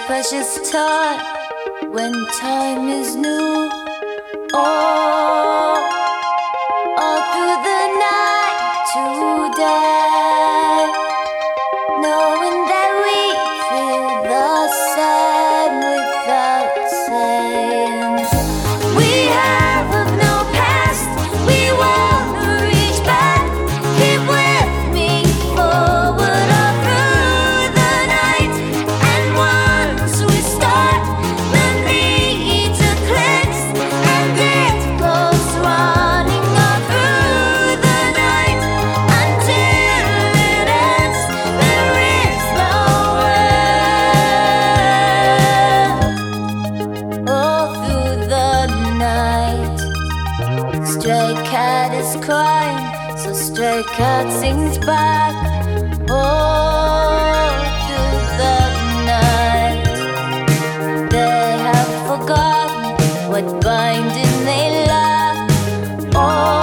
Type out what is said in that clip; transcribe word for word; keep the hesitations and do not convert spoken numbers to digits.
precious time when time is new. Oh, all through the night today, knowing that we feel the same without saying. We have of no past, we wanna reach back. Keep with me forward all through the night. And once we start, the need to cleanse, and it goes running all through the night until it ends. There is no end. All through the night, stray cat is crying, so stray cat sings back. All through the night, they have forgotten what binding they lack. All